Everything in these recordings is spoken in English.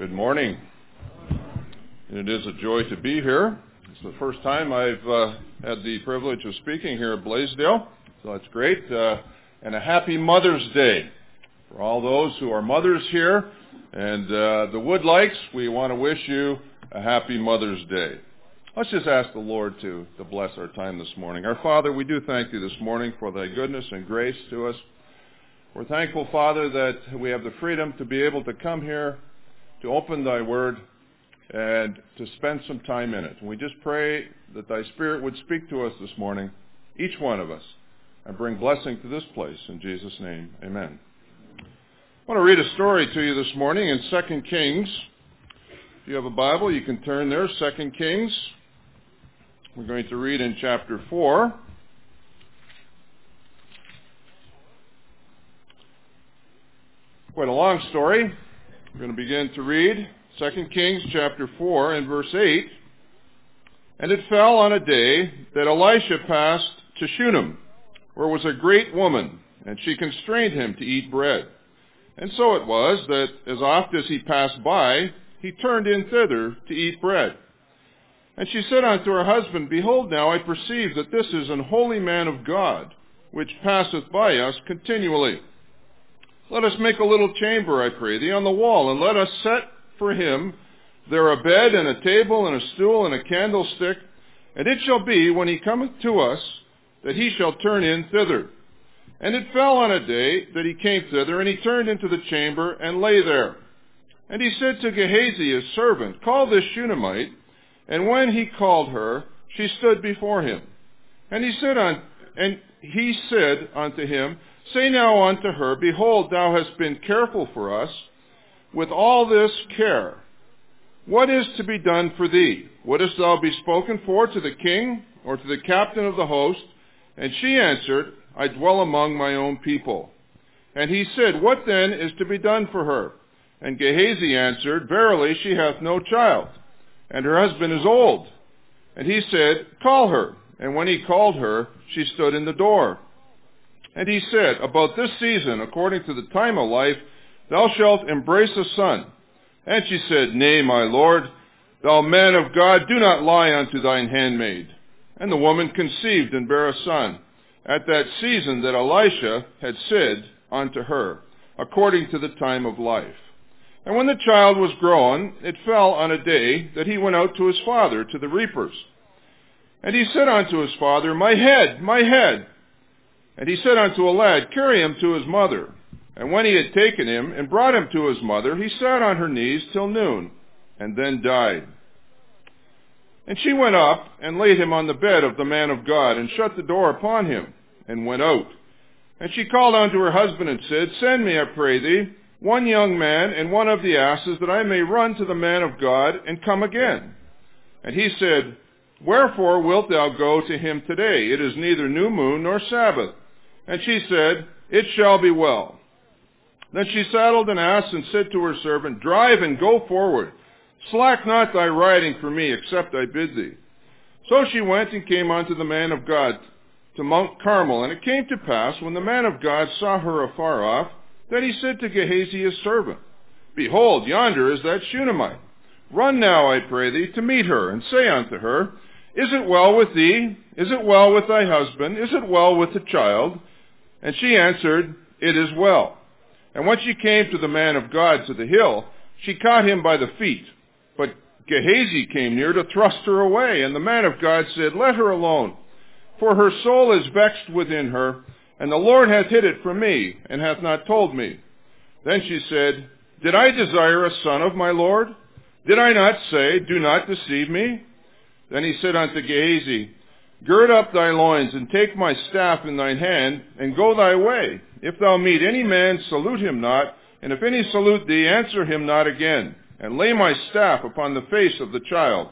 Good morning. It is a joy to be here. It's the first time I've had the privilege of speaking here at Blaisdell, so that's great. And a happy Mother's Day for all those who are mothers here. And the Woodlikes, we want to wish you a happy Mother's Day. Let's just ask the Lord to bless our time this morning. Our Father, we do thank you this morning for thy goodness and grace to us. We're thankful, Father, that we have the freedom to be able to come here to open thy word and to spend some time in it. And we just pray that thy Spirit would speak to us this morning, each one of us, and bring blessing to this place. In Jesus' name, amen. I want to read a story to you this morning in 2 Kings. If you have a Bible, you can turn there, 2 Kings. We're going to read in chapter 4. Quite a long story. We're going to begin to read 2 Kings chapter 4 and verse 8. And it fell on a day that Elisha passed to Shunem, where was a great woman, and she constrained him to eat bread. And so it was that as oft as he passed by, he turned in thither to eat bread. And she said unto her husband, Behold, now I perceive that this is an holy man of God, which passeth by us continually. Let us make a little chamber, I pray thee, on the wall, and let us set for him there a bed and a table and a stool and a candlestick. And it shall be, when he cometh to us, that he shall turn in thither. And it fell on a day that he came thither, and he turned into the chamber and lay there. And he said to Gehazi his servant, Call this Shunammite. And when he called her, she stood before him. And he said unto him, Say now unto her, Behold, thou hast been careful for us with all this care. What is to be done for thee? Wouldest thou be spoken for to the king or to the captain of the host? And she answered, I dwell among my own people. And he said, What then is to be done for her? And Gehazi answered, Verily she hath no child, and her husband is old. And he said, Call her. And when he called her, she stood in the door. And he said, About this season, according to the time of life, thou shalt embrace a son. And she said, Nay, my lord, thou man of God, do not lie unto thine handmaid. And the woman conceived and bare a son, at that season that Elisha had said unto her, according to the time of life. And when the child was grown, it fell on a day that he went out to his father, to the reapers. And he said unto his father, My head, my head. And he said unto a lad, Carry him to his mother. And when he had taken him and brought him to his mother, he sat on her knees till noon, and then died. And she went up and laid him on the bed of the man of God, and shut the door upon him, and went out. And she called unto her husband and said, Send me, I pray thee, one young man and one of the asses, that I may run to the man of God, and come again. And he said, Wherefore wilt thou go to him today? It is neither new moon nor Sabbath. And she said, It shall be well. Then she saddled an ass and said to her servant, Drive and go forward. Slack not thy riding for me, except I bid thee. So she went and came unto the man of God to Mount Carmel. And it came to pass, when the man of God saw her afar off, that he said to Gehazi his servant, Behold, yonder is that Shunammite. Run now, I pray thee, to meet her, and say unto her, Is it well with thee? Is it well with thy husband? Is it well with the child? And she answered, It is well. And when she came to the man of God to the hill, she caught him by the feet. But Gehazi came near to thrust her away. And the man of God said, Let her alone, for her soul is vexed within her, and the Lord hath hid it from me, and hath not told me. Then she said, Did I desire a son of my Lord? Did I not say, Do not deceive me? Then he said unto Gehazi, Gird up thy loins, and take my staff in thine hand, and go thy way. If thou meet any man, salute him not, and if any salute thee, answer him not again, and lay my staff upon the face of the child.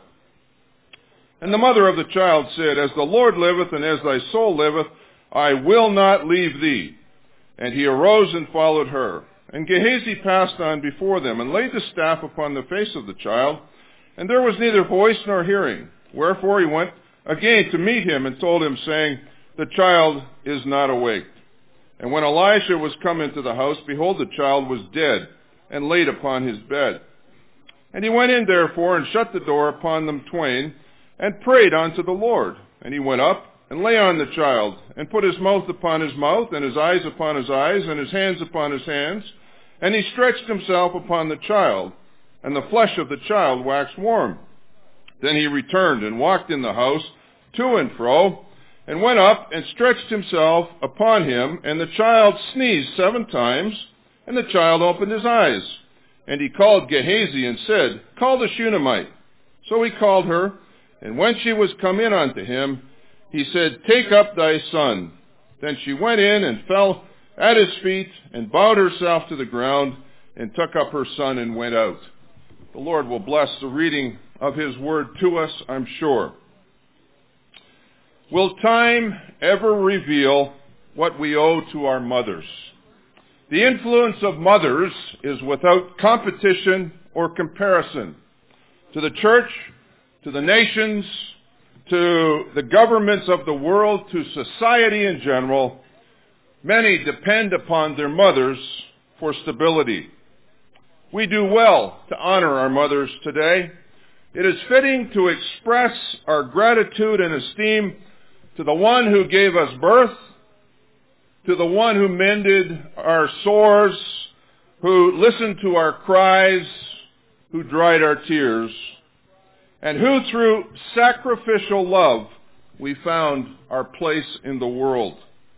And the mother of the child said, As the Lord liveth, and as thy soul liveth, I will not leave thee. And he arose and followed her. And Gehazi passed on before them, and laid the staff upon the face of the child, and there was neither voice nor hearing. Wherefore he went again to meet him, and told him, saying, The child is not awake. And when Elisha was come into the house, behold, the child was dead, and laid upon his bed. And he went in therefore and shut the door upon them twain, and prayed unto the Lord. And he went up and lay on the child, and put his mouth upon his mouth, and his eyes upon his eyes, and his hands upon his hands. And he stretched himself upon the child, and the flesh of the child waxed warm. Then he returned and walked in the house to and fro, and went up and stretched himself upon him, and the child sneezed 7 times, and the child opened his eyes. And he called Gehazi and said, Call the Shunammite. So he called her, and when she was come in unto him, he said, Take up thy son. Then she went in and fell at his feet, and bowed herself to the ground, and took up her son and went out. The Lord will bless the reading of his word to us, I'm sure. Will time ever reveal what we owe to our mothers? The influence of mothers is without competition or comparison. To the church, to the nations, to the governments of the world, to society in general, many depend upon their mothers for stability. We do well to honor our mothers today. It is fitting to express our gratitude and esteem to the one who gave us birth, to the one who mended our sores, who listened to our cries, who dried our tears, and who through sacrificial love we found our place in the world.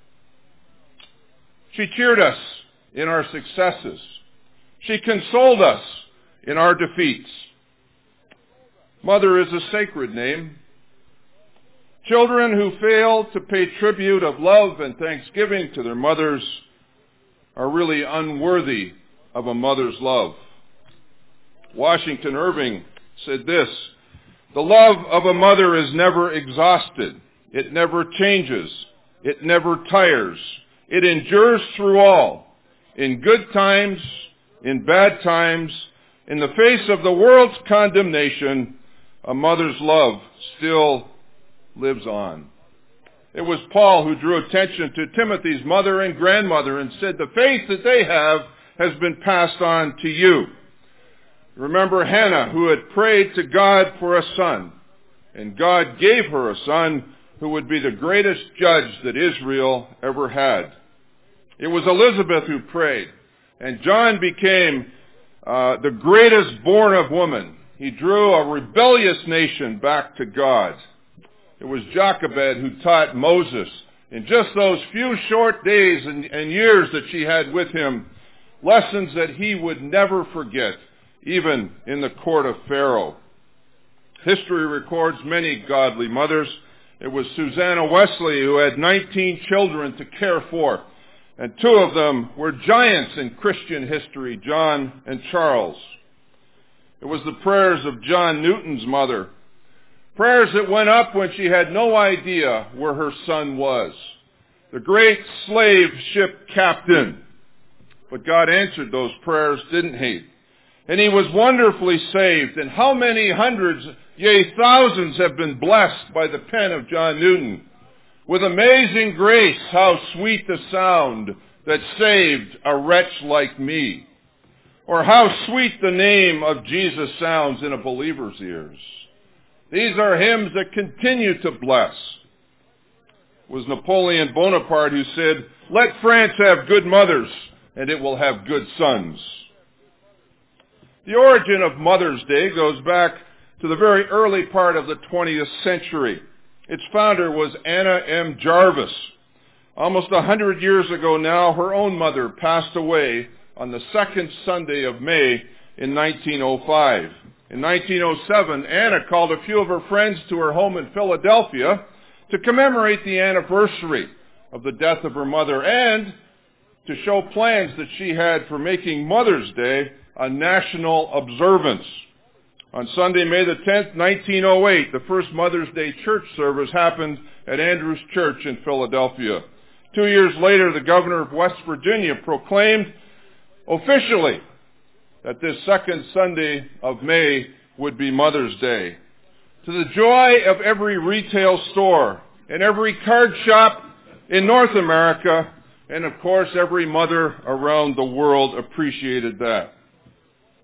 She cheered us in our successes. She consoled us in our defeats. Mother is a sacred name. Children who fail to pay tribute of love and thanksgiving to their mothers are really unworthy of a mother's love. Washington Irving said this, The love of a mother is never exhausted. It never changes. It never tires. It endures through all. In good times, in bad times, in the face of the world's condemnation, a mother's love still lives on. It was Paul who drew attention to Timothy's mother and grandmother and said, the faith that they have has been passed on to you. Remember Hannah, who had prayed to God for a son, and God gave her a son who would be the greatest judge that Israel ever had. It was Elizabeth who prayed, and John became the greatest born of woman. He drew a rebellious nation back to God. It was Jochebed who taught Moses, in just those few short days and years that she had with him, lessons that he would never forget, even in the court of Pharaoh. History records many godly mothers. It was Susanna Wesley who had 19 children to care for, and 2 of them were giants in Christian history, John and Charles. It was the prayers of John Newton's mother, prayers that went up when she had no idea where her son was, the great slave ship captain. But God answered those prayers, didn't he? And he was wonderfully saved. And how many hundreds, yea, thousands have been blessed by the pen of John Newton. With amazing grace, how sweet the sound that saved a wretch like me. Or how sweet the name of Jesus sounds in a believer's ears. These are hymns that continue to bless. It was Napoleon Bonaparte who said, let France have good mothers, and it will have good sons. The origin of Mother's Day goes back to the very early part of the 20th century. Its founder was Anna M. Jarvis. Almost 100 years ago now, her own mother passed away on the second Sunday of May in 1905. In 1907, Anna called a few of her friends to her home in Philadelphia to commemorate the anniversary of the death of her mother and to show plans that she had for making Mother's Day a national observance. On Sunday, May the 10th, 1908, the first Mother's Day church service happened at Andrews Church in Philadelphia. 2 years later, the governor of West Virginia proclaimed officially that this second Sunday of May would be Mother's Day. To the joy of every retail store and every card shop in North America, and of course every mother around the world appreciated that.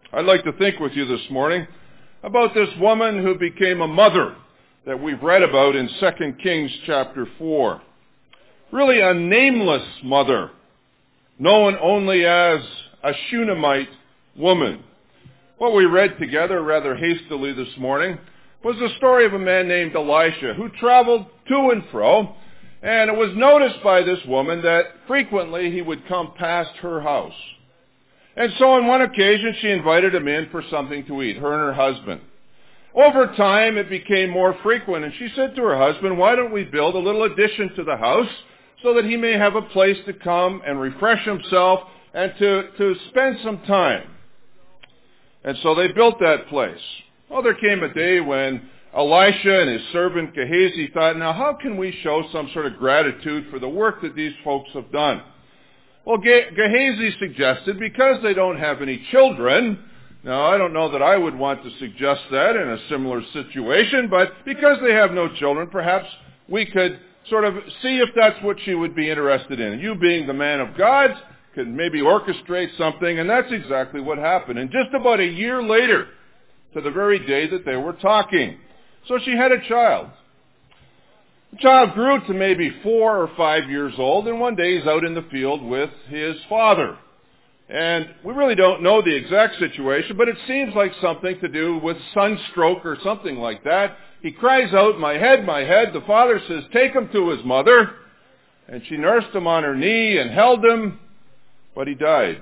I'd like to think with you this morning about this woman who became a mother that we've read about in 2 Kings chapter 4. Really a nameless mother, known only as a Shunammite woman. What we read together rather hastily this morning was the story of a man named Elisha who traveled to and fro, and it was noticed by this woman that frequently he would come past her house. And so on one occasion she invited him in for something to eat, her and her husband. Over time it became more frequent, and she said to her husband, "Why don't we build a little addition to the house so that he may have a place to come and refresh himself and to spend some time?" And so they built that place. Well, there came a day when Elisha and his servant Gehazi thought, now how can we show some sort of gratitude for the work that these folks have done? Well, Gehazi suggested, because they don't have any children, now I don't know that I would want to suggest that in a similar situation, but because they have no children, perhaps we could sort of see if that's what she would be interested in. And you being the man of God could maybe orchestrate something, and that's exactly what happened. And just about a year later, to the very day that they were talking, so she had a child. The child grew to maybe 4 or 5 years old, and one day he's out in the field with his father. And we really don't know the exact situation, but it seems like something to do with sunstroke or something like that. He cries out, my head, my head." The father says, "Take him to his mother." And she nursed him on her knee and held him, but he died.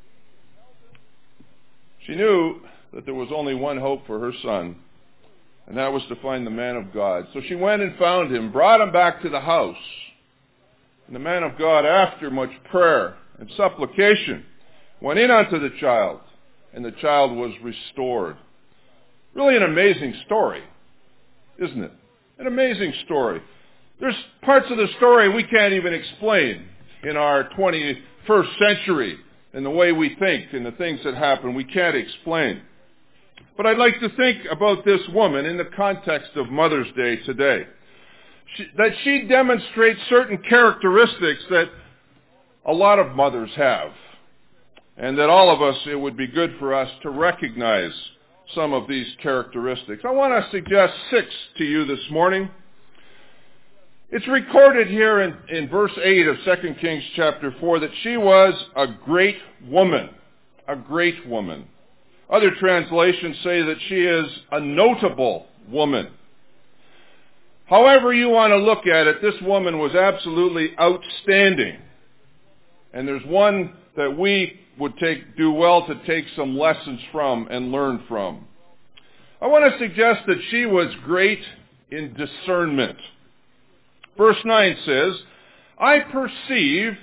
She knew that there was only one hope for her son, and that was to find the man of God. So she went and found him, brought him back to the house. And the man of God, after much prayer and supplication, went in unto the child, and the child was restored. Really an amazing story, isn't it? An amazing story. There's parts of the story we can't even explain in our 21st century, in the way we think and the things that happen. We can't explain. But I'd like to think about this woman in the context of Mother's Day today. That she demonstrates certain characteristics that a lot of mothers have. And that all of us, it would be good for us to recognize some of these characteristics. I want to suggest 6 to you this morning. It's recorded here in verse 8 of 2 Kings chapter 4 that she was a great woman. A great woman. Other translations say that she is a notable woman. However you want to look at it, this woman was absolutely outstanding. And there's one that we would do well to take some lessons from and learn from. I want to suggest that she was great in discernment. Verse 9 says, I perceive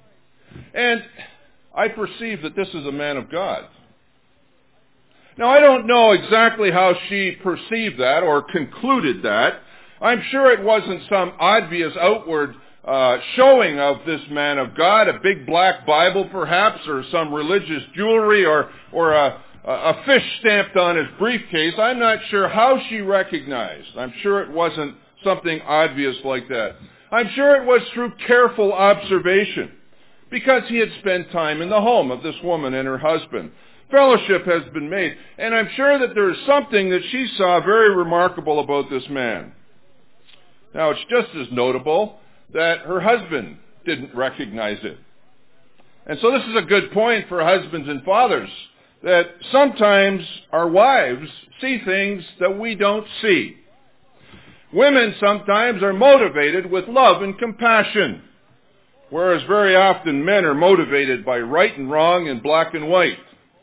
that this is a man of God. Now, I don't know exactly how she perceived that or concluded that. I'm sure it wasn't some obvious outward showing of this man of God, a big black Bible perhaps, or some religious jewelry, or a fish stamped on his briefcase. I'm not sure how she recognized. I'm sure it wasn't something obvious like that. I'm sure it was through careful observation, because he had spent time in the home of this woman and her husband. Fellowship has been made, and I'm sure that there is something that she saw very remarkable about this man. Now, it's just as notable that her husband didn't recognize it. And so this is a good point for husbands and fathers, that sometimes our wives see things that we don't see. Women sometimes are motivated with love and compassion, whereas very often men are motivated by right and wrong and black and white.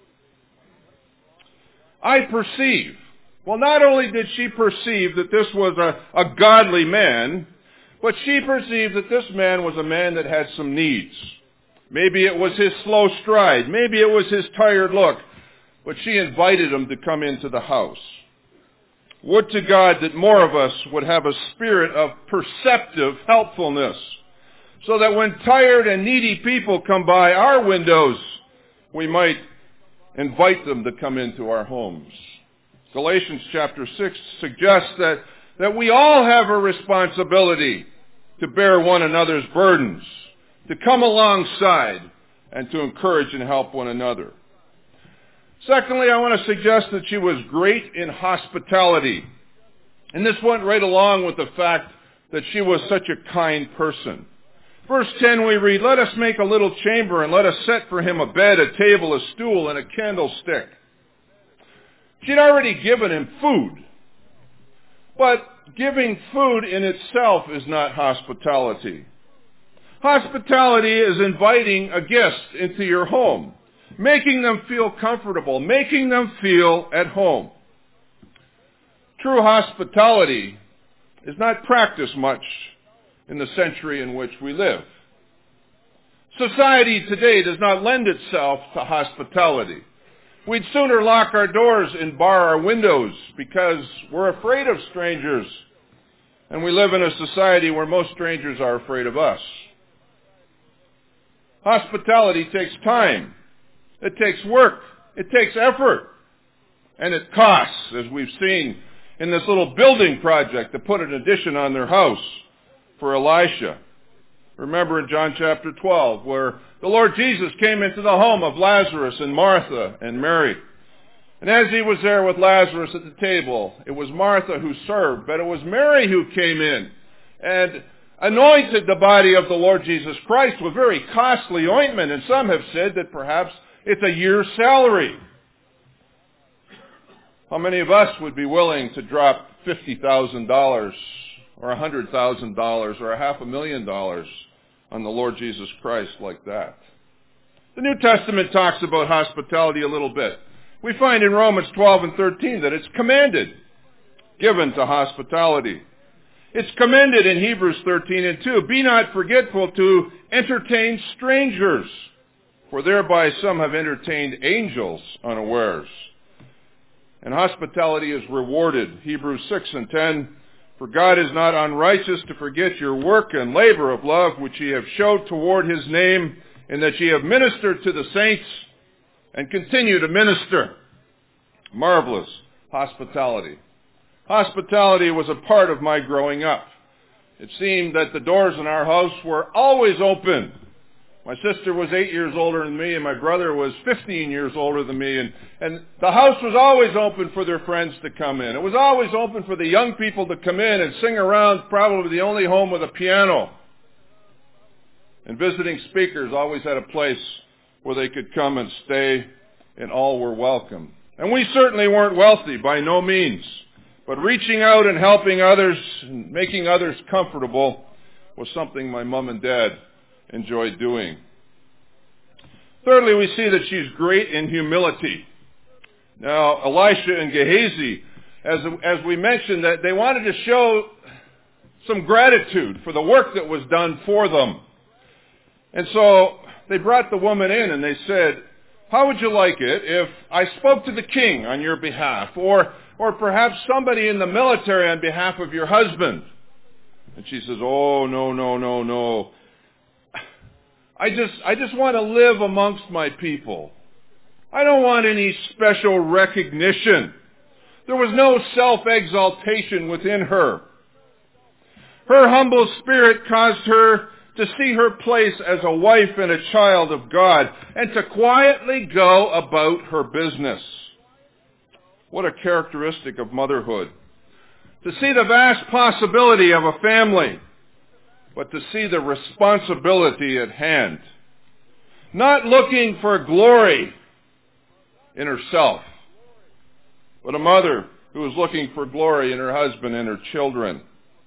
I perceive. Well, not only did she perceive that this was a godly man, but she perceived that this man was a man that had some needs. Maybe it was his slow stride. Maybe it was his tired look. But she invited him to come into the house. Would to God that more of us would have a spirit of perceptive helpfulness, so that when tired and needy people come by our windows, we might invite them to come into our homes. Galatians chapter 6 suggests that we all have a responsibility to bear one another's burdens, to come alongside, and to encourage and help one another. Secondly, I want to suggest that she was great in hospitality. And this went right along with the fact that she was such a kind person. Verse 10 we read, "Let us make a little chamber, and let us set for him a bed, a table, a stool, and a candlestick." She'd already given him food. But giving food in itself is not hospitality. Hospitality is inviting a guest into your home, making them feel comfortable, making them feel at home. True hospitality is not practiced much in the century in which we live. Society today does not lend itself to hospitality. We'd sooner lock our doors and bar our windows because we're afraid of strangers. And we live in a society where most strangers are afraid of us. Hospitality takes time. It takes work. It takes effort. And it costs, as we've seen in this little building project to put an addition on their house for Elisha. Remember in John chapter 12, where the Lord Jesus came into the home of Lazarus and Martha and Mary. And as he was there with Lazarus at the table, it was Martha who served, but it was Mary who came in and anointed the body of the Lord Jesus Christ with very costly ointment. And some have said that perhaps it's a year's salary. How many of us would be willing to drop $50,000 or $100,000 or $500,000 on the Lord Jesus Christ like that? The New Testament talks about hospitality a little bit. We find in Romans 12 and 13 that it's commanded, given to hospitality. It's commended in Hebrews 13 and 2. "Be not forgetful to entertain strangers, for thereby some have entertained angels unawares." And hospitality is rewarded. Hebrews 6 and 10. "For God is not unrighteous to forget your work and labor of love, which ye have showed toward his name, in that ye have ministered to the saints and continue to minister." Marvelous hospitality. Hospitality was a part of my growing up. It seemed that the doors in our house were always open. My sister was 8 years older than me, and my brother was 15 years older than me, and the house was always open for their friends to come in. It was always open for the young people to come in and sing around, probably the only home with a piano. And visiting speakers always had a place where they could come and stay, and all were welcome. And we certainly weren't wealthy, by no means. But reaching out and helping others and making others comfortable was something my mom and dad enjoyed doing. Thirdly, we see that she's great in humility. Now, Elisha and Gehazi, as we mentioned, that they wanted to show some gratitude for the work that was done for them. And so they brought the woman in and they said, "How would you like it if I spoke to the king on your behalf, or perhaps somebody in the military on behalf of your husband?" And she says, "Oh, no. I just want to live amongst my people. I don't want any special recognition." There was no self-exaltation within her. Her humble spirit caused her to see her place as a wife and a child of God, and to quietly go about her business. What a characteristic of motherhood. To see the vast possibility of a family, but to see the responsibility at hand. Not looking for glory in herself, but a mother who was looking for glory in her husband and her children.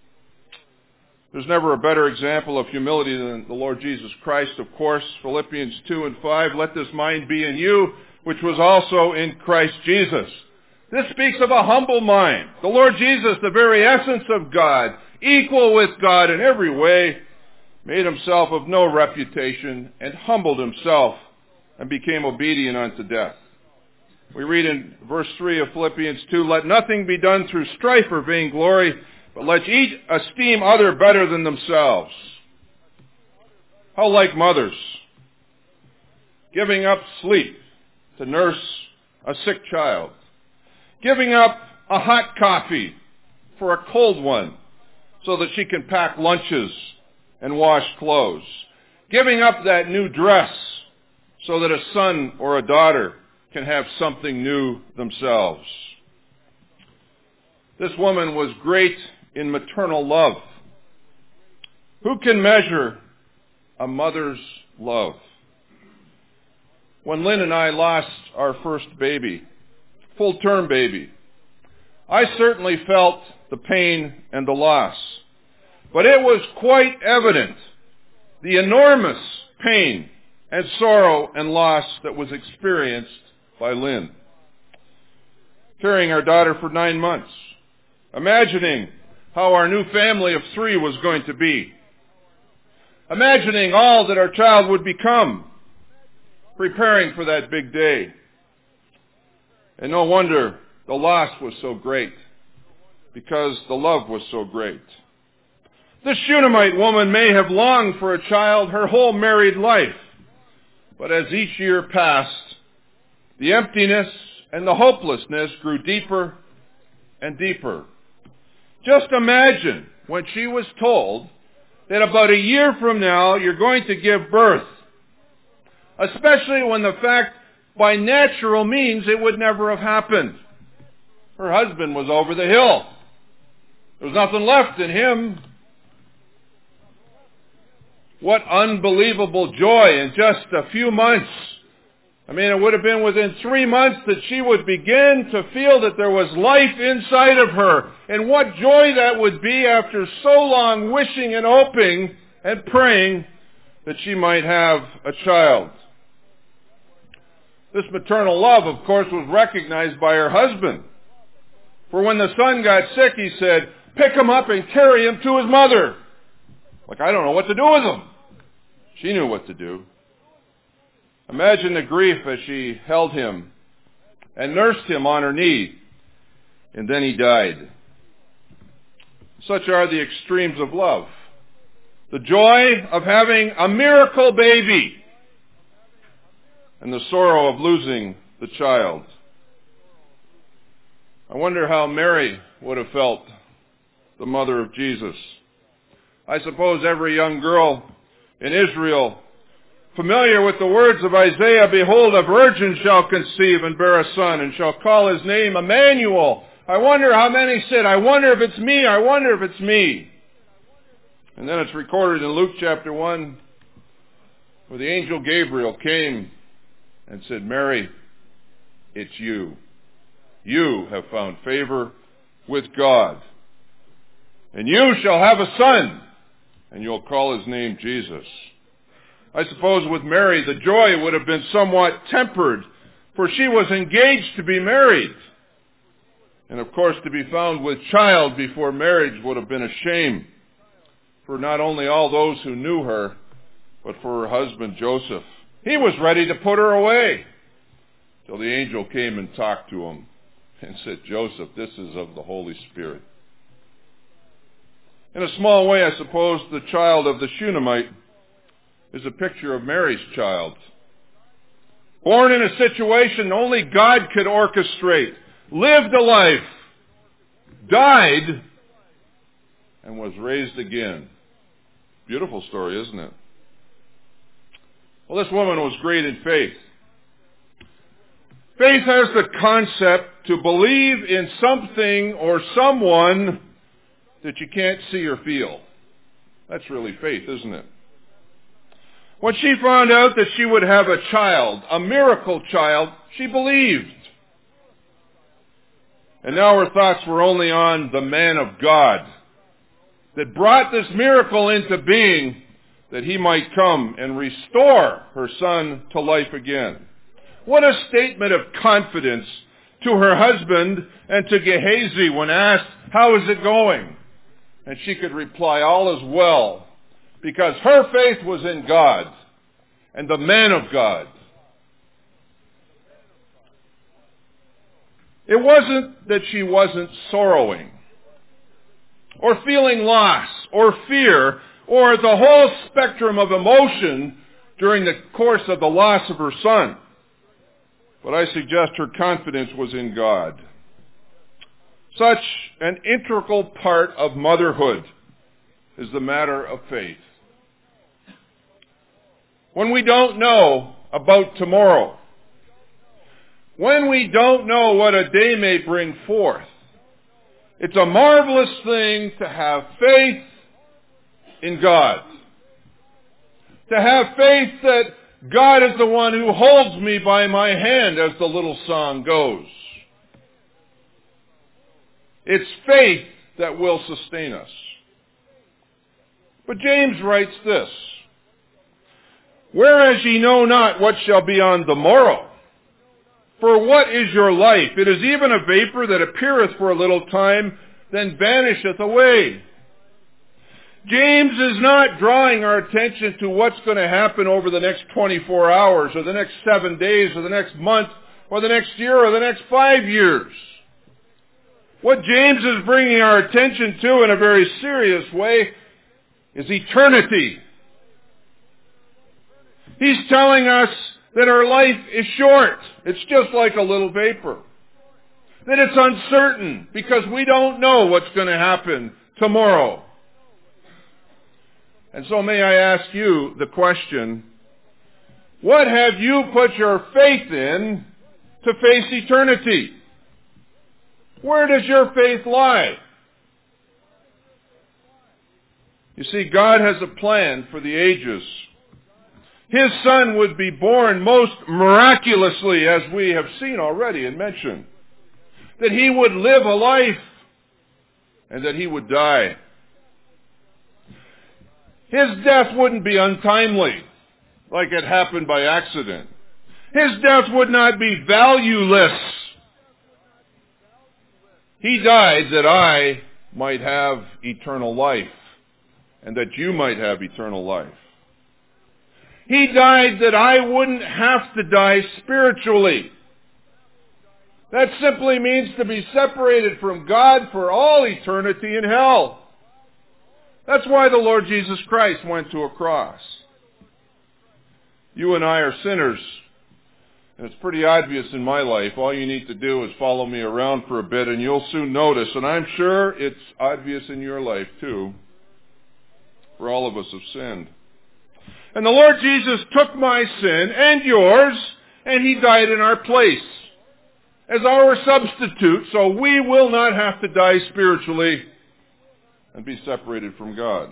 There's never a better example of humility than the Lord Jesus Christ, of course. Philippians 2 and 5, "Let this mind be in you, which was also in Christ Jesus." This speaks of a humble mind. The Lord Jesus, the very essence of God, equal with God in every way, made himself of no reputation and humbled himself and became obedient unto death. We read in verse 3 of Philippians 2, "Let nothing be done through strife or vainglory, but let each esteem other better than themselves." How like mothers, giving up sleep to nurse a sick child, giving up a hot coffee for a cold one so that she can pack lunches and wash clothes, giving up that new dress so that a son or a daughter can have something new themselves. This woman was great in maternal love. Who can measure a mother's love? When Lynn and I lost our first baby, full-term baby, I certainly felt the pain and the loss. But it was quite evident the enormous pain and sorrow and loss that was experienced by Lynn. Carrying our daughter for 9 months, imagining how our new family of 3 was going to be, imagining all that our child would become, preparing for that big day. And no wonder the loss was so great, because the love was so great. This Shunammite woman may have longed for a child her whole married life, but as each year passed, the emptiness and the hopelessness grew deeper and deeper. Just imagine when she was told that about a year from now you're going to give birth, especially when the fact by natural means it would never have happened. Her husband was over the hill. There was nothing left in him. What unbelievable joy in just a few months. I mean, it would have been within 3 months that she would begin to feel that there was life inside of her. And what joy that would be after so long wishing and hoping and praying that she might have a child. This maternal love, of course, was recognized by her husband. For when the son got sick, he said, "Pick him up and carry him to his mother." Like, I don't know what to do with him. She knew what to do. Imagine the grief as she held him and nursed him on her knee, and then he died. Such are the extremes of love. The joy of having a miracle baby, and the sorrow of losing the child. I wonder how Mary would have felt, the mother of Jesus. I suppose every young girl in Israel, familiar with the words of Isaiah, "Behold, a virgin shall conceive and bear a son, and shall call his name Emmanuel." I wonder how many said, "I wonder if it's me, I wonder if it's me." And then it's recorded in Luke chapter 1, where the angel Gabriel came and said, "Mary, it's you. You have found favor with God. And you shall have a son, and you'll call his name Jesus." I suppose with Mary, the joy would have been somewhat tempered, for she was engaged to be married. And of course, to be found with child before marriage would have been a shame for not only all those who knew her, but for her husband Joseph. He was ready to put her away till the angel came and talked to him and said, "Joseph, this is of the Holy Spirit." In a small way, I suppose, the child of the Shunammite is a picture of Mary's child. Born in a situation only God could orchestrate, lived a life, died, and was raised again. Beautiful story, isn't it? Well, this woman was great in faith. Faith has the concept to believe in something or someone that you can't see or feel. That's really faith, isn't it? When she found out that she would have a child, a miracle child, she believed. And now her thoughts were only on the man of God that brought this miracle into being, that he might come and restore her son to life again. What a statement of confidence to her husband and to Gehazi when asked, "How is it going?" And she could reply, "All is well," because her faith was in God and the man of God. It wasn't that she wasn't sorrowing or feeling loss or fear or the whole spectrum of emotion during the course of the loss of her son. But I suggest her confidence was in God. Such an integral part of motherhood is the matter of faith. When we don't know about tomorrow, when we don't know what a day may bring forth, it's a marvelous thing to have faith in God. To have faith that God is the one who holds me by my hand, as the little song goes. It's faith that will sustain us. But James writes this, "Whereas ye know not what shall be on the morrow, for what is your life? It is even a vapor that appeareth for a little time, then vanisheth away." James is not drawing our attention to what's going to happen over the next 24 hours, or the next 7 days, or the next month, or the next year, or the next 5 years. What James is bringing our attention to in a very serious way is eternity. He's telling us that our life is short. It's just like a little vapor. That it's uncertain because we don't know what's going to happen tomorrow. And so may I ask you the question, what have you put your faith in to face eternity? Where does your faith lie? You see, God has a plan for the ages. His Son would be born most miraculously, as we have seen already and mentioned. That He would live a life and that He would die. His death wouldn't be untimely, like it happened by accident. His death would not be valueless. He died that I might have eternal life, and that you might have eternal life. He died that I wouldn't have to die spiritually. That simply means to be separated from God for all eternity in hell. That's why the Lord Jesus Christ went to a cross. You and I are sinners, and it's pretty obvious in my life. All you need to do is follow me around for a bit, and you'll soon notice, and I'm sure it's obvious in your life too, for all of us have sinned. And the Lord Jesus took my sin and yours, and He died in our place as our substitute, so we will not have to die spiritually and be separated from God.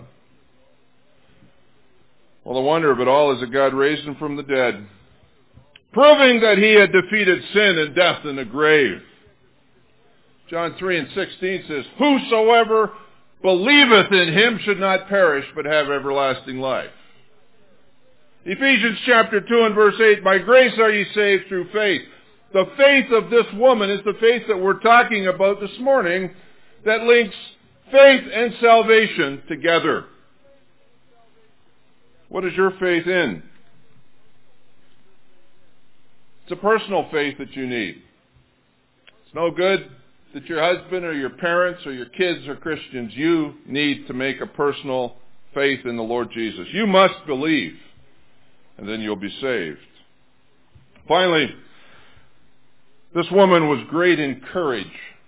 Well, the wonder of it all is that God raised Him from the dead, proving that He had defeated sin and death in the grave. John 3:16 says, "Whosoever believeth in Him should not perish, but have everlasting life." Ephesians chapter 2 and verse 8, "By grace are ye saved through faith." The faith of this woman is the faith that we're talking about this morning, that links faith and salvation together. What is your faith in? It's a personal faith that you need. It's no good that your husband or your parents or your kids are Christians. You need to make a personal faith in the Lord Jesus. You must believe, and then you'll be saved. Finally, this woman was great in courage.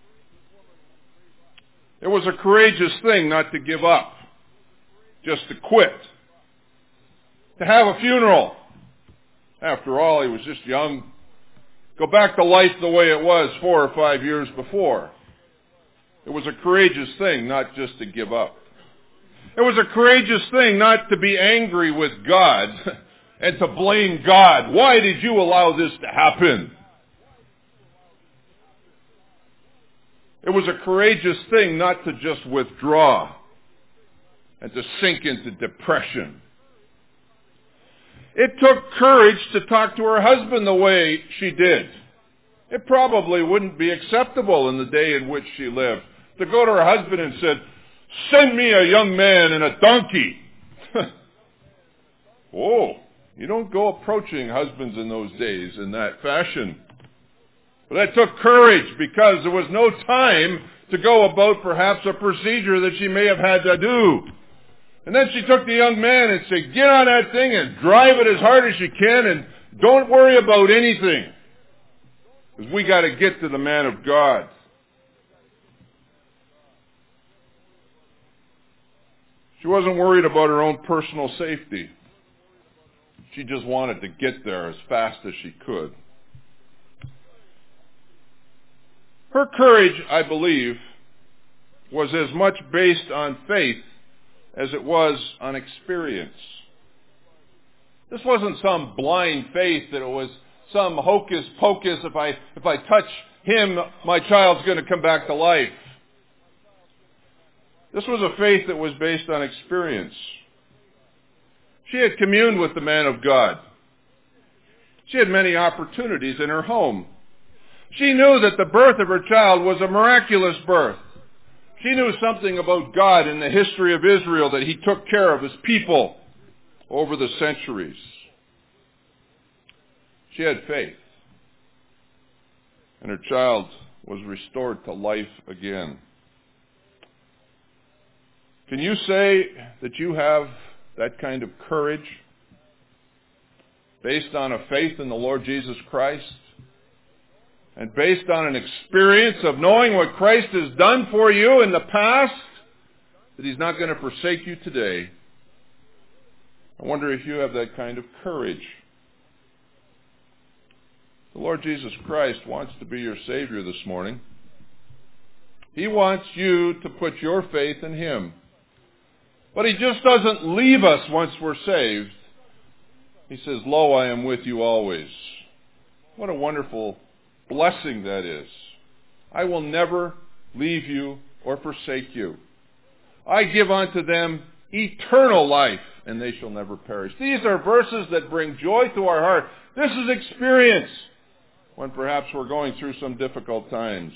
It was a courageous thing not to give up, just to quit, to have a funeral. After all, he was just young. Go back to life the way it was 4 or 5 years before. It was a courageous thing not just to give up. It was a courageous thing not to be angry with God and to blame God. Why did you allow this to happen? It was a courageous thing not to just withdraw and to sink into depression. It took courage to talk to her husband the way she did. It probably wouldn't be acceptable in the day in which she lived to go to her husband and said, "Send me a young man and a donkey." Oh, you don't go approaching husbands in those days in that fashion. But that took courage because there was no time to go about perhaps a procedure that she may have had to do. And then she took the young man and said, "Get on that thing and drive it as hard as you can and don't worry about anything. Because we got to get to the man of God." She wasn't worried about her own personal safety. She just wanted to get there as fast as she could. Her courage, I believe, was as much based on faith as it was on experience. This wasn't some blind faith that it was some hocus pocus. If I touch him, my child's going to come back to life. This was a faith that was based on experience. She had communed with the man of God. She had many opportunities in her home. She knew that the birth of her child was a miraculous birth. She knew something about God in the history of Israel, that he took care of his people over the centuries. She had faith, and her child was restored to life again. Can you say that you have that kind of courage based on a faith in the Lord Jesus Christ and based on an experience of knowing what Christ has done for you in the past, that he's not going to forsake you today? I wonder if you have that kind of courage. The Lord Jesus Christ wants to be your Savior this morning. He wants you to put your faith in him. But he just doesn't leave us once we're saved. He says, "Lo, I am with you always." What a wonderful blessing that is. I will never leave you or forsake you. I give unto them eternal life, and they shall never perish. These are verses that bring joy to our heart. This is experience when perhaps we're going through some difficult times.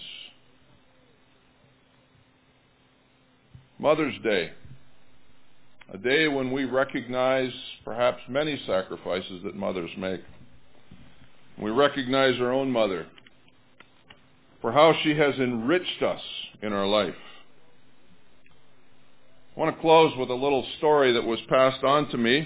Mother's Day, a day when we recognize perhaps many sacrifices that mothers make. We recognize our own mother for how she has enriched us in our life. I want to close with a little story that was passed on to me.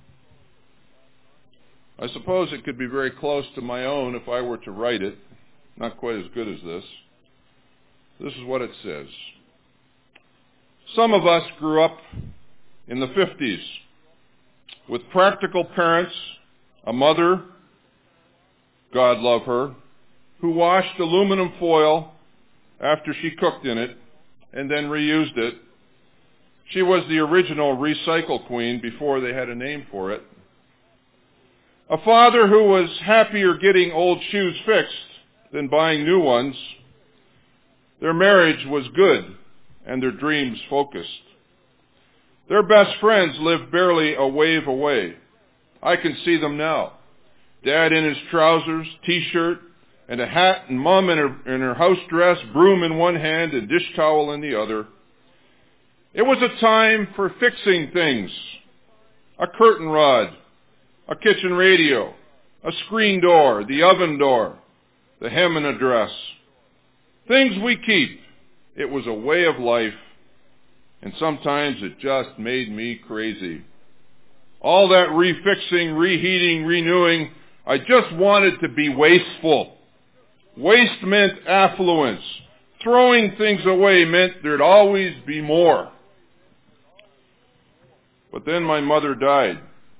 I suppose it could be very close to my own if I were to write it. Not quite as good as this. This is what it says. Some of us grew up in the 50s with practical parents, a mother, God love her, who washed aluminum foil after she cooked in it and then reused it. She was the original recycle queen before they had a name for it. A father who was happier getting old shoes fixed than buying new ones. Their marriage was good and their dreams focused. Their best friends lived barely a wave away. I can see them now. Dad in his trousers, t-shirt, and a hat, and Mom in her house dress, broom in one hand and dish towel in the other. It was a time for fixing things. A curtain rod, a kitchen radio, a screen door, the oven door, the hem in a dress. Things we keep. It was a way of life, and sometimes it just made me crazy. All that refixing, reheating, renewing, I just wanted to be wasteful. Waste meant affluence. Throwing things away meant there'd always be more. But then my mother died.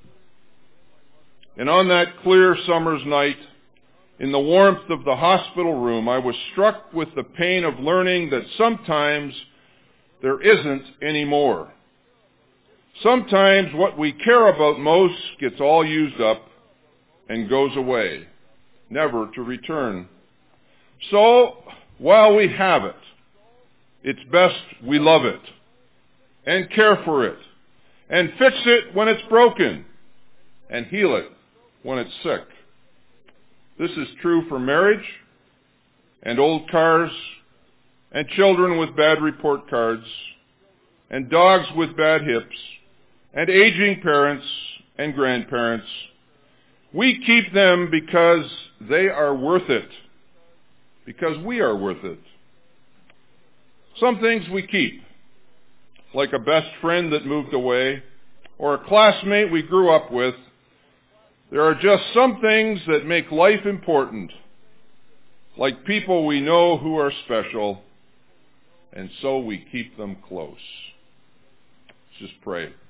And on that clear summer's night, in the warmth of the hospital room, I was struck with the pain of learning that sometimes there isn't any more. Sometimes what we care about most gets all used up and goes away, never to return. So, while we have it, it's best we love it and care for it and fix it when it's broken and heal it when it's sick. This is true for marriage and old cars and children with bad report cards and dogs with bad hips and aging parents and grandparents. We keep them because they are worth it, because we are worth it. Some things we keep, like a best friend that moved away or a classmate we grew up with. There are just some things that make life important, like people we know who are special, and so we keep them close. Let's just pray.